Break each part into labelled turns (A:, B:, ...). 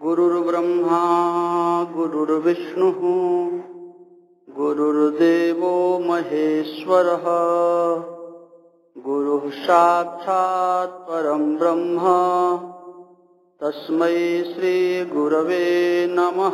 A: गुरुर्ब्रह्मा गुरुर्विष्णुः गुरुर्देवो महेश्वरः गुरुः साक्षात् परं ब्रह्म तस्मै श्री गुरवे नमः।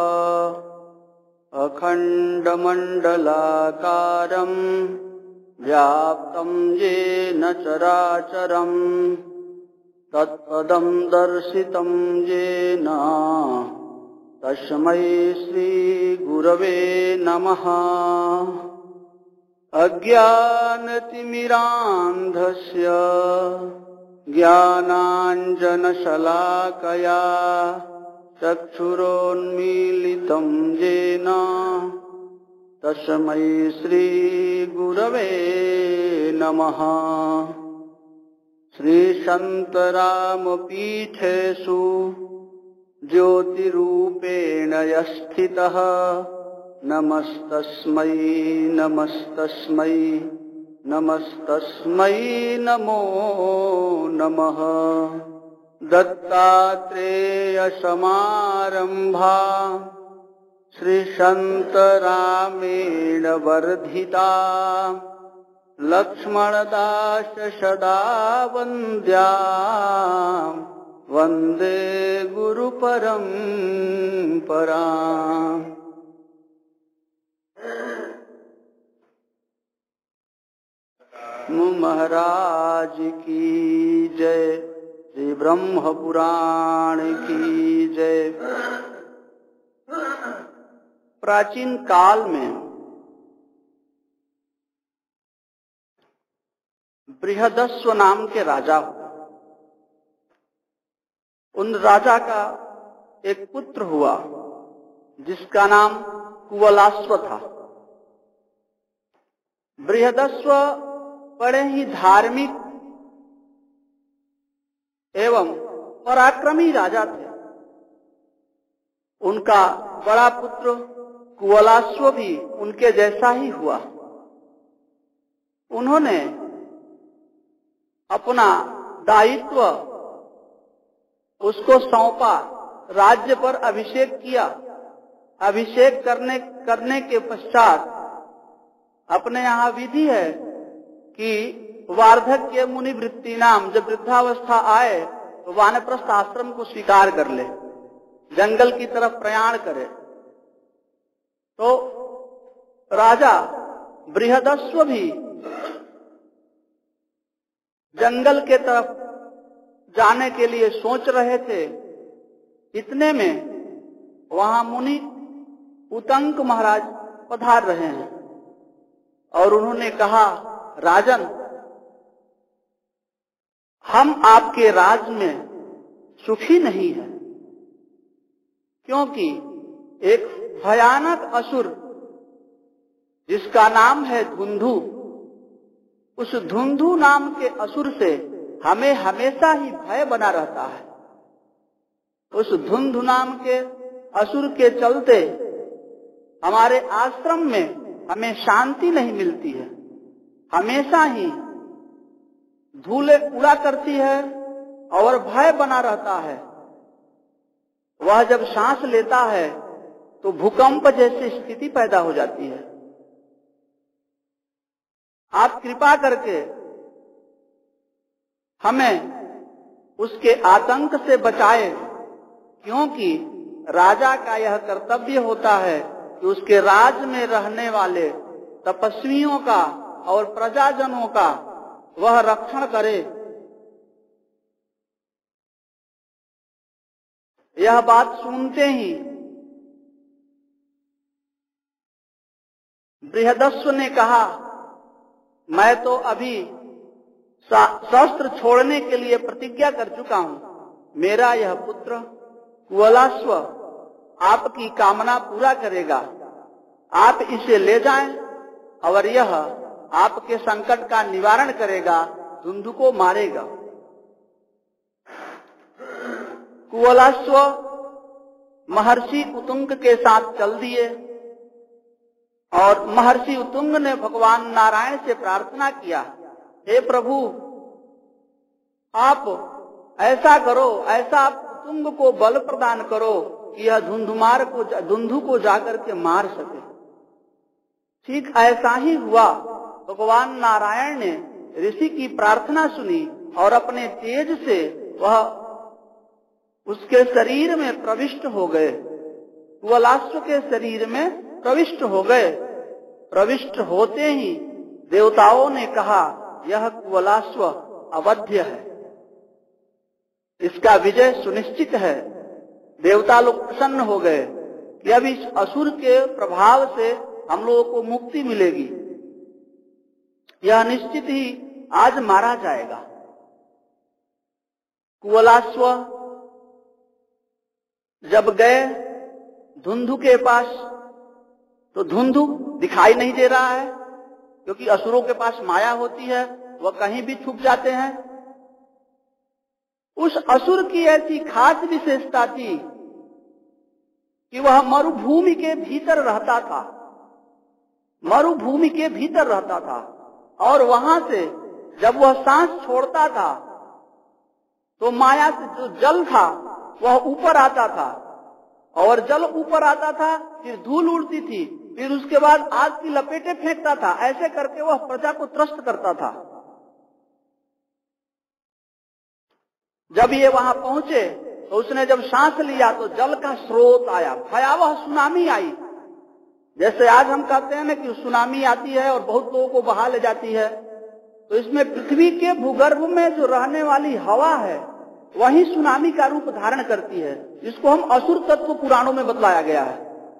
A: अखण्डमण्डलाकारं व्याप्तं येन चराचरं तत्पदं दर्शितं येन तस्मै श्री गुरवे नमः। अज्ञानतिमिरान्धस्य ज्ञानाञ्जनशलाकया चक्षुरोन्मीलितं येन तस्मै श्री गुरवे नमः। श्रीशन्तरामपीठेषु ज्योतिरूपेण यस्थितः नमस्तस्मै नमस्तस्मै नमस्तस्मै नमो नमः। दत्तात्रेयसमारम्भा श्रीशन्तरामेण वर्धिता लक्ष्मणदास सदा वन्द्या वन्दे गुरुपरम्पराम्। महाराज की जय, श्री ब्रह्म पुराण की जय। प्राचीन काल में बृहदस्व नाम के राजा हुए। उन राजा का एक पुत्र हुआ जिसका नाम कुवलाश्व था। बृहदस्व बड़े ही धार्मिक एवं पराक्रमी राजा थे। उनका बड़ा पुत्र कुवलाश्व भी उनके जैसा ही हुआ। उन्होंने अपना दायित्व उसको सौंपा, राज्य पर अभिषेक किया। अभिषेक करने के पश्चात अपने यहाँ विधि है कि वार्धक्य मुनि वृत्ति नाम, जब वृद्धावस्था आए तो वानप्रस्थ आश्रम को स्वीकार कर ले, जंगल की तरफ प्रयाण करे। तो राजा बृहदस्व भी जंगल के तरफ जाने के लिए सोच रहे थे। इतने में वहां मुनि उतंक महाराज पधार रहे हैं और उन्होंने कहा, राजन, हम आपके राज में सुखी नहीं हैं, क्योंकि एक भयानक असुर जिसका नाम है धुंधु, उस धुंधु नाम के असुर से हमें हमेशा ही भय बना रहता है। उस धुंधु नाम के असुर के चलते हमारे आश्रम में हमें शांति नहीं मिलती है। हमेशा ही धूलें उड़ा करती है और भय बना रहता है। वह जब सांस लेता है तो भूकंप जैसी स्थिति पैदा हो जाती है। आप कृपा करके हमें उसके आतंक से बचाएं, क्योंकि राजा का यह कर्तव्य होता है कि उसके राज में रहने वाले तपस्वियों का और प्रजाजनों का वह रक्षण करे। यह बात सुनते ही बृहदस्व ने कहा, मैं तो अभी शस्त्र छोड़ने के लिए प्रतिज्ञा कर चुका हूं। मेरा यह पुत्र कुवलाश्व आपकी कामना पूरा करेगा। आप इसे ले जाएं और यह आपके संकट का निवारण करेगा, धुंधु को मारेगा। कुवलाश्व महर्षि उतुंग के साथ चल दिए और महर्षि उतुंग ने भगवान नारायण से प्रार्थना किया, हे प्रभु, आप ऐसा करो, ऐसा उतुंग को बल प्रदान करो कि यह धुंधु को जाकर के मार सके। ठीक ऐसा ही हुआ। भगवान नारायण ने ऋषि की प्रार्थना सुनी और अपने तेज से वह उसके शरीर में प्रविष्ट हो गए, कुवलाश्व के शरीर में प्रविष्ट हो गए। प्रविष्ट होते ही देवताओं ने कहा, यह कुवलाश्व अवध्य है, इसका विजय सुनिश्चित है। देवता लोग प्रसन्न हो गए कि अब इस असुर के प्रभाव से हम लोगों को मुक्ति मिलेगी, यह निश्चित ही आज मारा जाएगा। कुवलाश्व जब गए धुंधु के पास, तो धुंधु दिखाई नहीं दे रहा है, क्योंकि असुरों के पास माया होती है, वह कहीं भी छुप जाते हैं। उस असुर की ऐसी खास विशेषता थी कि वह मरुभूमि के भीतर रहता था, मरुभूमि के भीतर रहता था, और वहां से जब वह सांस छोड़ता था तो माया से जो जल था वह ऊपर आता था, और जल ऊपर आता था, फिर धूल उड़ती थी, फिर उसके बाद आग की लपेटें फेंकता था। ऐसे करके वह प्रजा को त्रस्त करता था। जब ये वहां पहुंचे तो उसने जब सांस लिया तो जल का स्रोत आया, भयावह सुनामी आई। जैसे आज हम कहते हैं ना कि सुनामी आती है और बहुत लोगों को बहा ले जाती है, तो इसमें पृथ्वी के भूगर्भ में जो रहने वाली हवा है वही सुनामी का रूप धारण करती है। इसको हम असुर तत्व पुराणों में बतलाया गया है।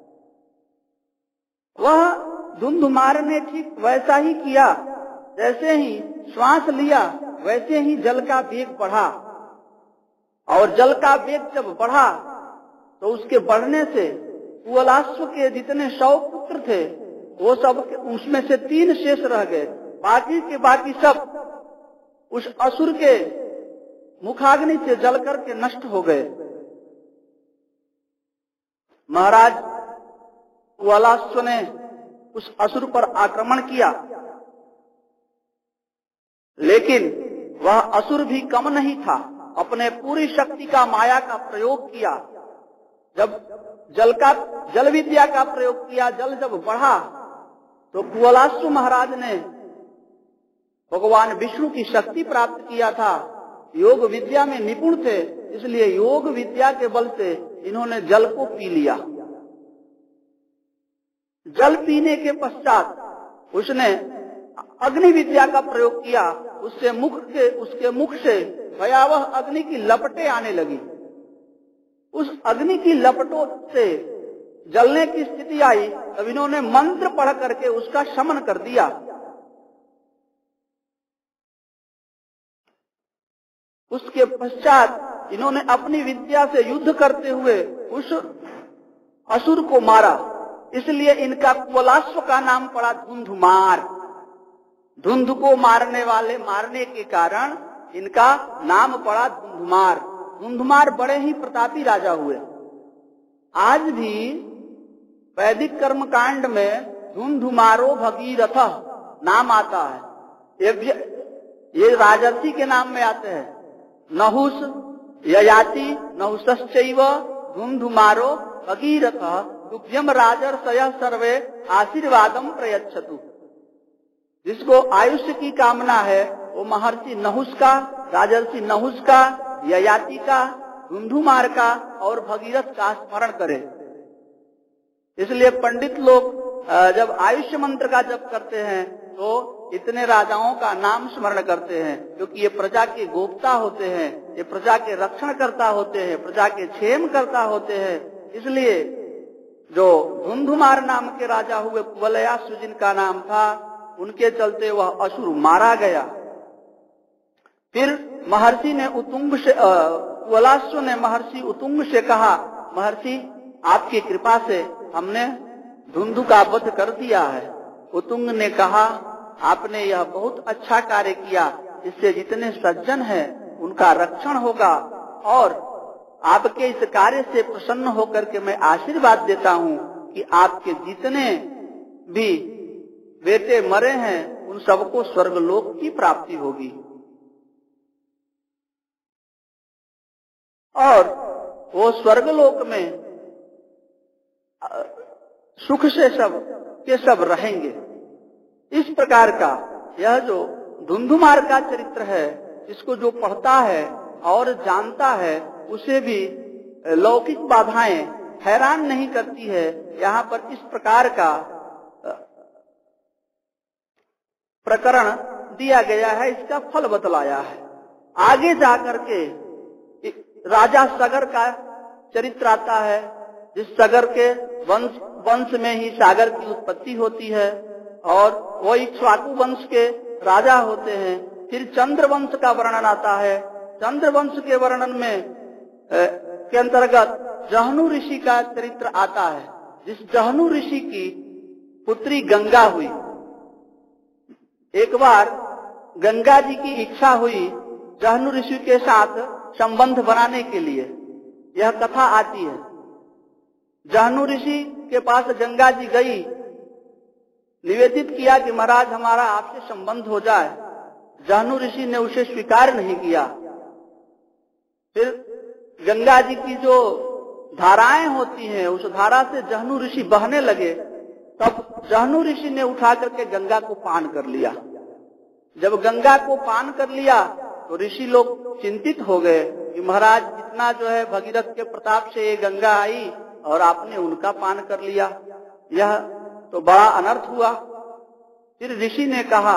A: वह धुंधुमार ने ठीक वैसा ही किया, जैसे ही श्वास लिया वैसे ही जल का वेग बढ़ा, और जल का वेग जब बढ़ा तो उसके बढ़ने से कुवलाश्व के जितने 100 पुत्र थे वो सब, उसमें से 3 शेष रह गए, बाकी के बाकी सब उस असुर के मुखाग्नि से जल करके नष्ट हो गए। महाराज कुवलाश्व ने उस असुर पर आक्रमण किया, लेकिन वह असुर भी कम नहीं था, अपने पूरी शक्ति का माया का प्रयोग किया। जब जल विद्या का प्रयोग किया, जल जब बढ़ा तो कुवलाश्व महाराज ने भगवान विष्णु की शक्ति प्राप्त किया था। योग विद्या में निपुण थे, इसलिए योग विद्या के बल से इन्होंने जल को पी लिया। जल पीने के पश्चात उसने अग्नि विद्या का प्रयोग किया, उसके मुख से भयावह अग्नि की लपटें आने लगी। उस अग्नि की लपटों से जलने की स्थिति आई, तब इन्होंने मंत्र पढ़ करके उसका शमन कर दिया। उसके पश्चात इन्होंने अपनी विद्या से युद्ध करते हुए उस असुर को मारा, इसलिए इनका कुवलाश्व का नाम पड़ा धुंधुमार। धुंध को मारने के कारण इनका नाम पड़ा धुंधुमार। धुंधुमार बड़े ही प्रतापी राजा हुए। आज भी वैदिक कर्मकांड में धुंधुमारो भगीरथ नाम आता है। ये राजर्षि के नाम में आते हैं। नहुष ययाति नहुषश्चैव धुंधुमारो भगीरथ तुभ्यम राजर्षयः सर्वे आशीर्वादम प्रयच्छतु। जिसको आयुष्य की कामना है वो महर्षि नहुष का, राजर्षि नहुष का, ययाति का, धुंधुमार का और भगीरथ का स्मरण करे। इसलिए पंडित लोग जब आयुष्य मंत्र का जप करते हैं तो इतने राजाओं का नाम स्मरण करते हैं, क्योंकि ये प्रजा के गोप्ता होते हैं, ये प्रजा के रक्षण करता होते हैं, प्रजा के क्षेम करता होते हैं। इसलिए जो धुंधुमार नाम के राजा हुए, कुवलयाश्व जिनका नाम था, उनके चलते वह असुर मारा गया। फिर महर्षि ने कुवलाश्व ने महर्षि उतुंग से कहा, महर्षि आपकी कृपा से हमने धुंधु का वध कर दिया है। उतुंग ने कहा, आपने यह बहुत अच्छा कार्य किया, इससे जितने सज्जन हैं उनका रक्षण होगा, और आपके इस कार्य से प्रसन्न होकर के मैं आशीर्वाद देता हूं कि आपके जितने भी बेटे मरे हैं उन सबको स्वर्गलोक की प्राप्ति होगी। और वो स्वर्गलोक में सुख से सब के सब रहेंगे। इस प्रकार का यह जो धुंधुमार का चरित्र है, इसको जो पढ़ता है और जानता है उसे भी लौकिक बाधाएं हैरान नहीं करती है। यहाँ पर इस प्रकार का प्रकरण दिया गया है, इसका फल बतलाया है। आगे जाकर के राजा सगर का चरित्र आता है, जिस सगर के वंश में ही सागर की उत्पत्ति होती है और वो इक्ष्वाकु वंश के राजा होते हैं। फिर चंद्र वंश का वर्णन आता है। चंद्र वंश के वर्णन में के अंतर्गत जहनु ऋषि का चरित्र आता है, जिस जहनु ऋषि की पुत्री गंगा हुई। एक बार गंगा जी की इच्छा हुई जहनु ऋषि के साथ संबंध बनाने के लिए, यह कथा आती है। जहनु ऋषि के पास गंगा जी गई, निवेदित किया कि महाराज हमारा आपसे संबंध हो जाए। जहनु ऋषि ने उसे स्वीकार नहीं किया। फिर गंगा जी की जो धाराएं होती हैं, उस धारा से जहनु ऋषि बहने लगे। तब जहनु ऋषि ने उठा करके गंगा को पान कर लिया। जब गंगा को पान कर लिया तो ऋषि लोग चिंतित हो गए कि महाराज इतना जो है भगीरथ के प्रताप से ये गंगा आई और आपने उनका पान कर लिया, यह तो बड़ा अनर्थ हुआ। फिर ऋषि ने कहा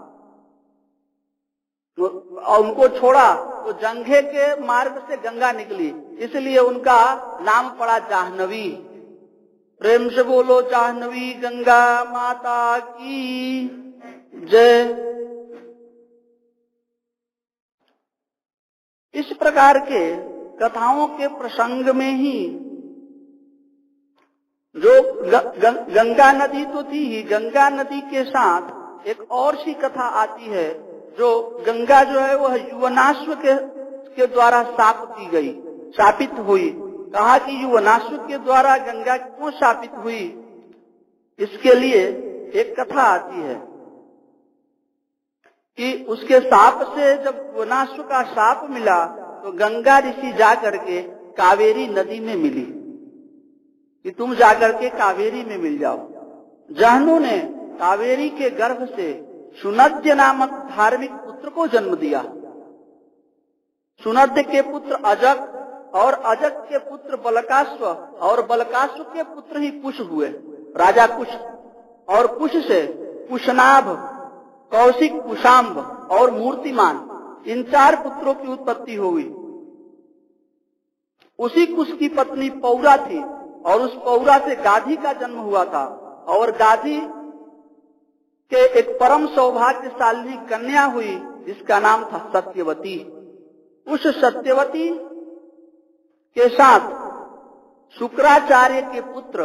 A: और उनको छोड़ा तो जंघे के मार्ग से गंगा निकली, इसलिए उनका नाम पड़ा जाह्नवी। प्रेम से बोलो जाह्नवी गंगा माता की जय। इस प्रकार के कथाओं के प्रसंग में ही जो गंगा नदी तो थी ही, गंगा नदी के साथ एक और सी कथा आती है जो गंगा जो है वह युवनाश्व के द्वारा शापित हुई। कहा कि युवनाश्व के द्वारा गंगा क्यों शापित हुई, इसके लिए एक कथा आती है कि उसके साप से जब युवनाश्व का साप मिला तो गंगा ऋषि जाकर के कावेरी नदी में मिली कि तुम जाकर के कावेरी में मिल जाओ। जहनु ने कावेरी के गर्भ से सुनद्य नामक धार्मिक पुत्र को जन्म दिया। सुनद्य के पुत्र अजक और अजक के पुत्र बलकाश्व और बलकाश्व के पुत्र ही कुश हुए, राजा कुश। और कुश से कुशनाभ, कौशिक, कुशाम्ब और मूर्तिमान, इन 4 पुत्रों की उत्पत्ति हुई। उसी कुश की पत्नी पौरा थी और उस पौरा से गाधी का जन्म हुआ था और गाधी के एक परम सौभाग्यशाली कन्या हुई जिसका नाम था सत्यवती। उस सत्यवती के साथ शुक्राचार्य के पुत्र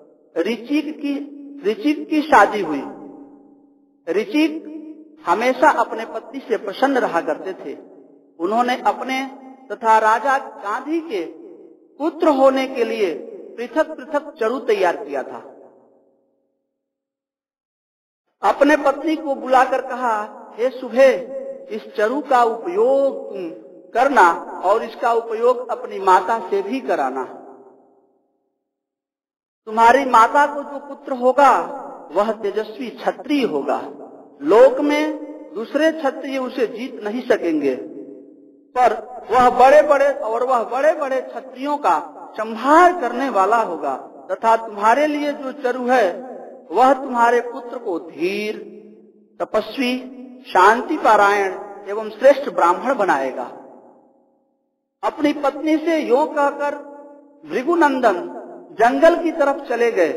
A: ऋचिक की शादी हुई। ऋचिक हमेशा अपने पति से प्रसन्न रहा करते थे। उन्होंने अपने तथा राजा गांधी के पुत्र होने के लिए पृथक पृथक चरु तैयार किया था। अपने पत्नी को बुलाकर कहा, हे सुभे, इस चरु का उपयोग तुम करना और इसका उपयोग अपनी माता से भी कराना। तुम्हारी माता को जो पुत्र होगा वह तेजस्वी क्षत्रिय होगा। लोक में दूसरे क्षत्रिय उसे जीत नहीं सकेंगे, पर वह बड़े बड़े क्षत्रियों का संहार करने वाला होगा तथा तुम्हारे लिए जो चरु है वह तुम्हारे पुत्र को धीर, तपस्वी, शांति पारायण एवं श्रेष्ठ ब्राह्मण बनाएगा। अपनी पत्नी से यों कहकर भृगुनंदन जंगल की तरफ चले गए,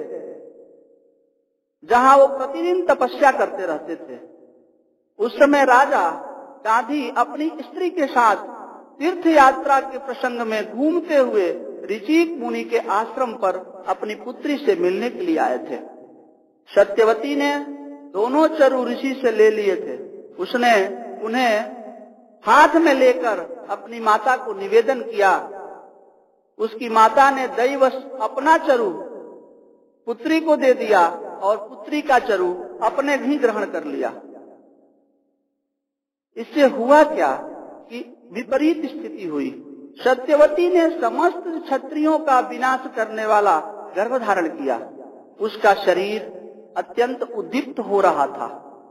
A: जहां वो प्रतिदिन तपस्या करते रहते थे। उस समय राजा गांधी अपनी स्त्री के साथ तीर्थ यात्रा के प्रसंग में घूमते हुए ऋचिक मुनि के आश्रम पर अपनी पुत्री से मिलने के लिए आए थे। सत्यवती ने दोनों चरु ऋषि से ले लिए थे। उसने उन्हें हाथ में लेकर अपनी माता को निवेदन किया। उसकी माता ने दैवश अपना चरु पुत्री को दे दिया और पुत्री का चरु अपने भी ग्रहण कर लिया। इससे हुआ क्या कि विपरीत स्थिति हुई। सत्यवती ने समस्त क्षत्रियों का विनाश करने वाला गर्भ धारण किया। उसका शरीर अत्यंत उद्दीप्त हो रहा था।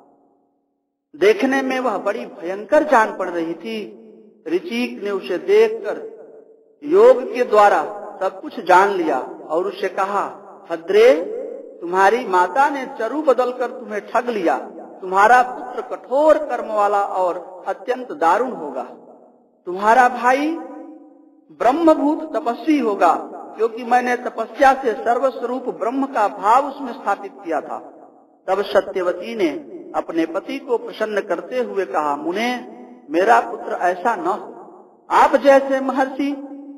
A: देखने में वह बड़ी भयंकर जान पड़ रही थी। ऋचिक ने उसे देखकर योग के द्वारा सब कुछ जान लिया और उससे कहा, भद्रे, तुम्हारी माता ने चरु बदलकर तुम्हें ठग लिया। तुम्हारा पुत्र कठोर कर्म वाला और अत्यंत दारुण होगा। तुम्हारा भाई ब्रह्मभूत तपस्वी होगा, क्योंकि मैंने तपस्या से सर्वस्वरूप ब्रह्म का भाव उसमें स्थापित किया था। तब सत्यवती ने अपने पति को प्रसन्न करते हुए कहा, मुने, मेरा पुत्र ऐसा न हो। आप जैसे महर्षि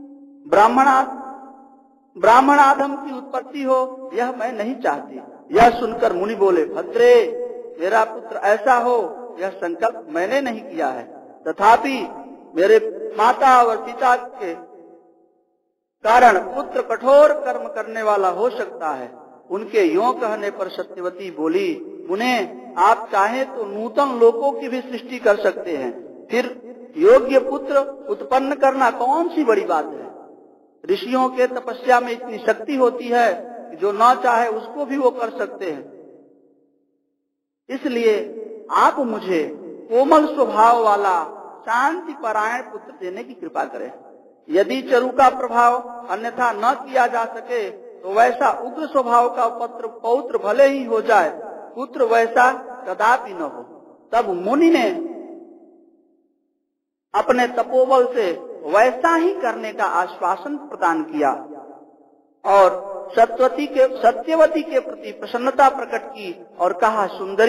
A: ब्राह्मणाधम की उत्पत्ति हो, यह मैं नहीं चाहती। यह सुनकर मुनि बोले, भद्रे, मेरा पुत्र ऐसा हो, यह संकल्प मैंने नहीं किया है। तथापि मेरे माता और पिता के कारण पुत्र कठोर कर्म करने वाला हो सकता है। उनके यों कहने पर सत्यवती बोली, मुने, आप चाहे तो नूतन लोकों की भी सृष्टि कर सकते हैं। फिर योग्य पुत्र उत्पन्न करना कौन सी बड़ी बात है। ऋषियों के तपस्या में इतनी शक्ति होती है कि जो न चाहे उसको भी वो कर सकते हैं। इसलिए आप मुझे कोमल स्वभाव वाला शांति परायण पुत्र देने की कृपा करें। यदि चरु का प्रभाव अन्यथा न किया जा सके तो वैसा उग्र स्वभाव का पौत्र भले ही हो जाए, पुत्र वैसा कदापि न हो। तब मुनि ने अपने तपोबल से वैसा ही करने का आश्वासन प्रदान किया और सत्यवती के प्रति प्रसन्नता प्रकट की और कहा, सुंदरी,